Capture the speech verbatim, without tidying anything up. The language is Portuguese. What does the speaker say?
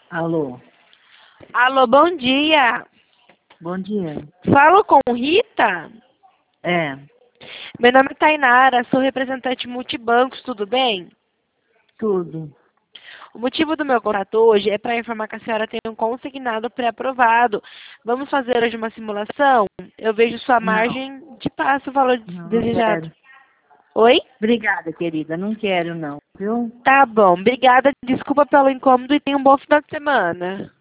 Alô, Alô, bom dia. bom dia. Falo com Rita? É, Meu nome é Tainara, sou representante multibancos, tudo bem? tudo. O motivo do meu contato hoje é para informar que a senhora tem um consignado pré-aprovado. Vamos fazer hoje uma simulação? Eu vejo sua Não, margem de passo o valor não, não desejado. quero. Oi? Obrigada, querida, não quero não, viu? Tá bom, obrigada. Desculpa pelo incômodo e tenha um bom final de semana.